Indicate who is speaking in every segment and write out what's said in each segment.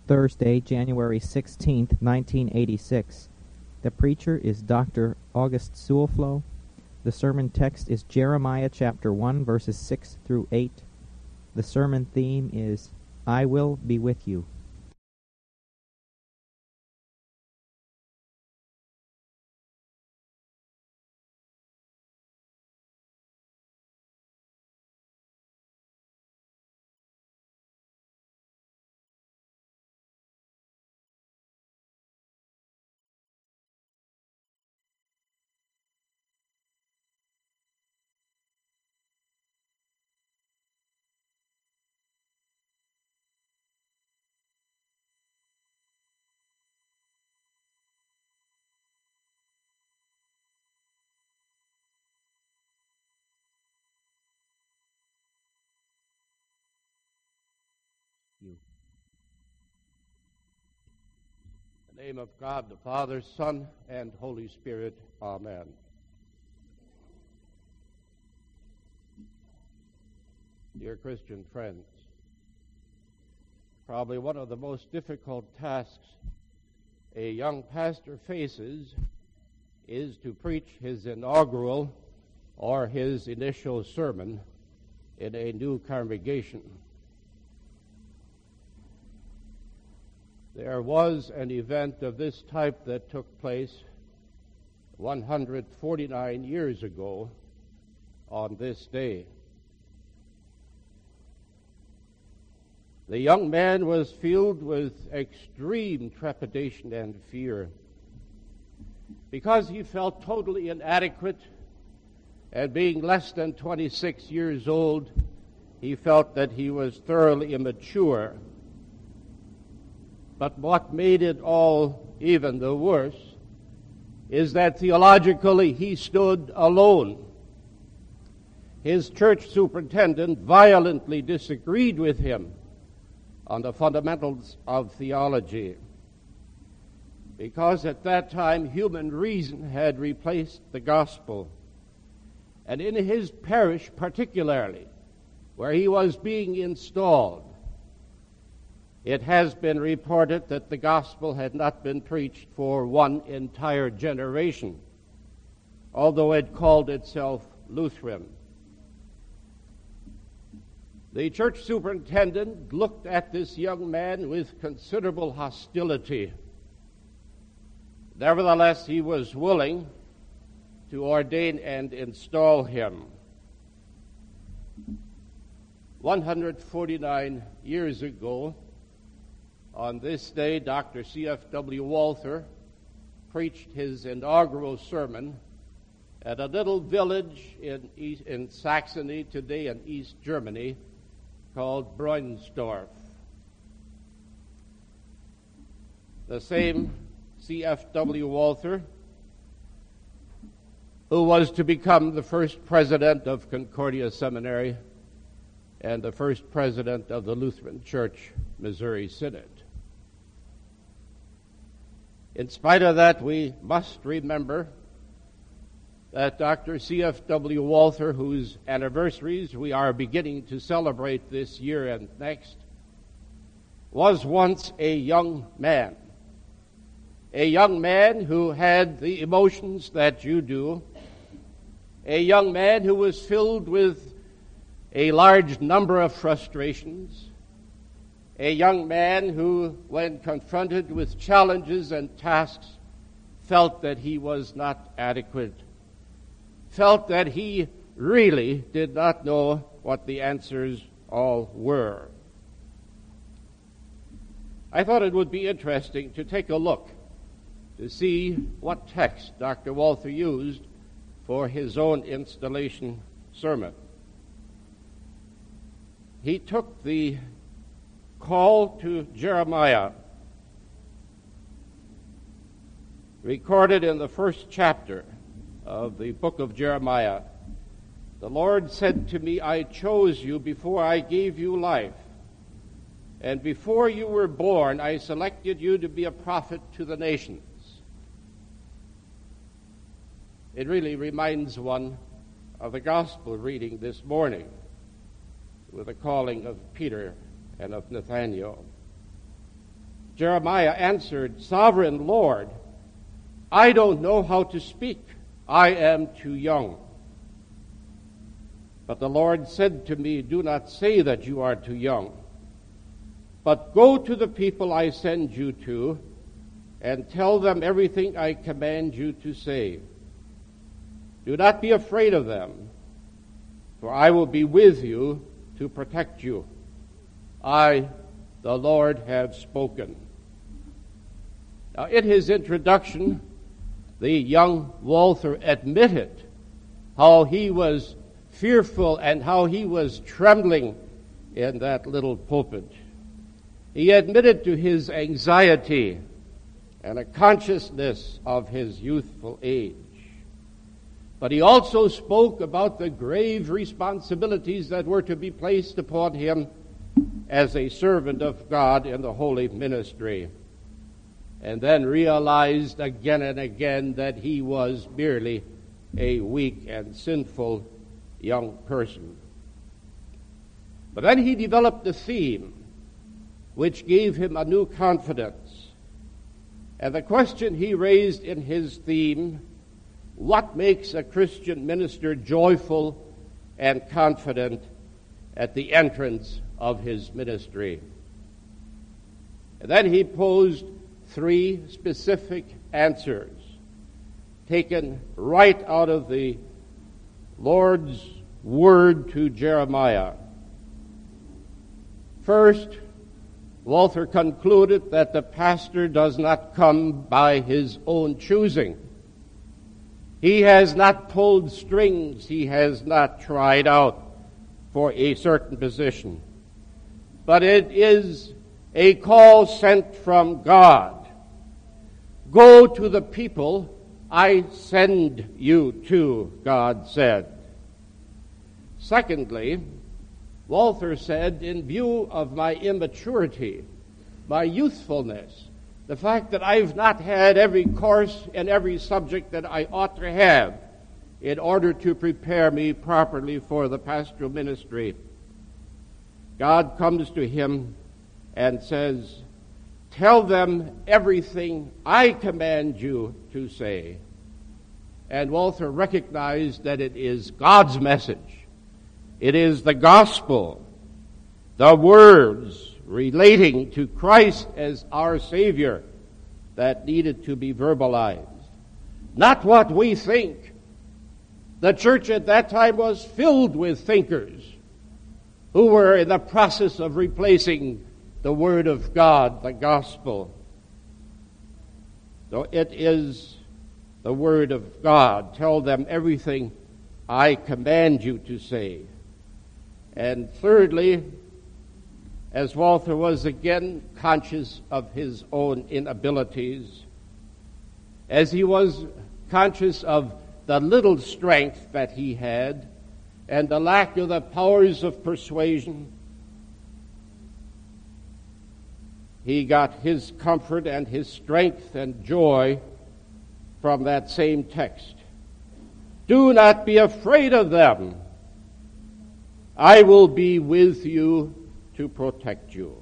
Speaker 1: Thursday, January 16th, 1986. The preacher is Dr. August Suelflo. The sermon text is Jeremiah chapter 1, verses 6 through 8. The sermon theme is, I will be with you.
Speaker 2: In the name of God, the Father, Son, and Holy Spirit. Amen. Dear Christian friends, probably one of the most difficult tasks a young pastor faces is to preach his inaugural or his initial sermon in a new congregation. There was an event of this type that took place 149 years ago on this day. The young man was filled with extreme trepidation and fear because he felt totally inadequate, and being less than 26 years old, he felt that he was thoroughly immature. But what made it all even the worse is that theologically he stood alone. His church superintendent violently disagreed with him on the fundamentals of theology, because at that time human reason had replaced the gospel. And in his parish particularly, where he was being installed, it has been reported that the gospel had not been preached for one entire generation, although it called itself Lutheran. The church superintendent looked at this young man with considerable hostility. Nevertheless, he was willing to ordain and install him. 149 years ago, on this day, Dr. C.F.W. Walther preached his inaugural sermon at a little village in Saxony, today in East Germany, called Bruinsdorf. The same C.F.W. Walther, who was to become the first president of Concordia Seminary and the first president of the Lutheran Church Missouri Synod. In spite of that, we must remember that Dr. C.F.W. Walther, whose anniversaries we are beginning to celebrate this year and next, was once a young man who had the emotions that you do, a young man who was filled with a large number of frustrations, a young man who, when confronted with challenges and tasks, felt that he was not adequate, felt that he really did not know what the answers all were. I thought it would be interesting to take a look to see what text Dr. Walther used for his own installation sermon. He took the call to Jeremiah, recorded in the first chapter of the book of Jeremiah. The Lord said to me, I chose you before I gave you life, and before you were born, I selected you to be a prophet to the nations. It really reminds one of the gospel reading this morning with the calling of Peter and of Nathanael. Jeremiah answered, "Sovereign Lord, I don't know how to speak. I am too young." But the Lord said to me, "Do not say that you are too young, but go to the people I send you to and tell them everything I command you to say. Do not be afraid of them, for I will be with you to protect you. I, the Lord, have spoken." Now, in his introduction, the young Walther admitted how he was fearful and how he was trembling in that little pulpit. He admitted to his anxiety and a consciousness of his youthful age. But he also spoke about the grave responsibilities that were to be placed upon him as a servant of God in the holy ministry, and then realized again and again that he was merely a weak and sinful young person. But then he developed a theme which gave him a new confidence. And the question he raised in his theme, what makes a Christian minister joyful and confident at the entrance of his ministry? And then he posed 3 specific answers taken right out of the Lord's word to Jeremiah. First, Walther concluded that the pastor does not come by his own choosing. He has not pulled strings. He has not tried out for a certain position. But it is a call sent from God. Go to the people I send you to, God said. Secondly, Walther said, in view of my immaturity, my youthfulness, the fact that I've not had every course and every subject that I ought to have in order to prepare me properly for the pastoral ministry, God comes to him and says, "Tell them everything I command you to say." And Walther recognized that it is God's message. It is the gospel, the words relating to Christ as our Savior that needed to be verbalized. Not what we think. The church at that time was filled with thinkers who were in the process of replacing the Word of God, the gospel. So it is the Word of God. Tell them everything I command you to say. And thirdly, as Walther was again conscious of his own inabilities, as he was conscious of the little strength that he had and the lack of the powers of persuasion, he got his comfort and his strength and joy from that same text. Do not be afraid of them. I will be with you to protect you.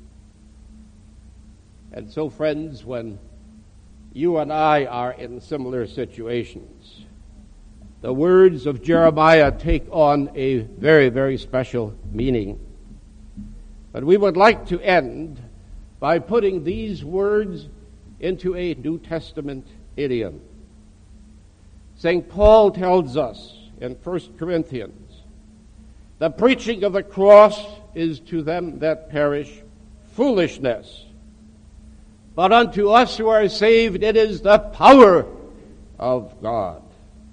Speaker 2: And so, friends, when you and I are in similar situations, the words of Jeremiah take on a very, very special meaning. But we would like to end by putting these words into a New Testament idiom. St. Paul tells us in 1 Corinthians, the preaching of the cross is to them that perish foolishness, but unto us who are saved it is the power of God.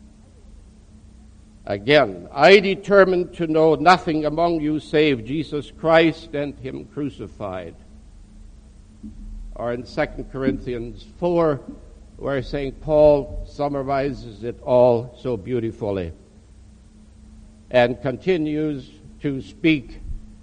Speaker 2: Again, I determined to know nothing among you save Jesus Christ and Him crucified. Or in 2 Corinthians 4, where St. Paul summarizes it all so beautifully and continues to speak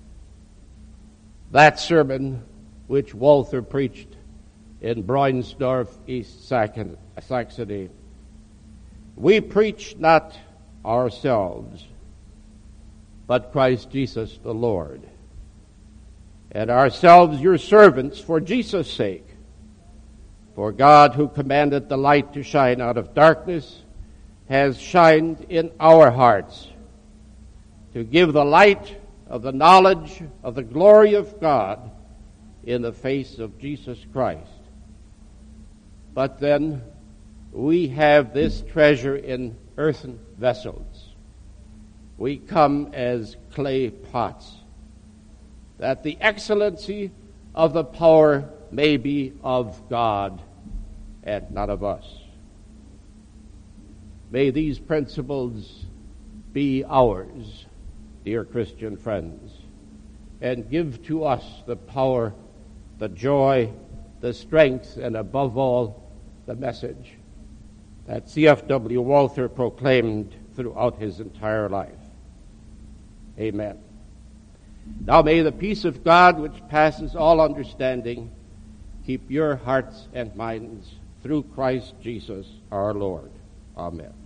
Speaker 2: that sermon which Walther preached in Bruinsdorf, East Saxony. We preach not ourselves, but Christ Jesus the Lord, and ourselves your servants for Jesus' sake. For God, who commanded the light to shine out of darkness, has shined in our hearts to give the light of the knowledge of the glory of God in the face of Jesus Christ. But then we have this treasure in earthen vessels. We come as clay pots, that the excellency of the power may be of God and not of us. May these principles be ours, dear Christian friends, and give to us the power, the joy, the strength, and above all, the message that C.F.W. Walther proclaimed throughout his entire life. Amen. Now may the peace of God, which passes all understanding, keep your hearts and minds through Christ Jesus our Lord. Amen.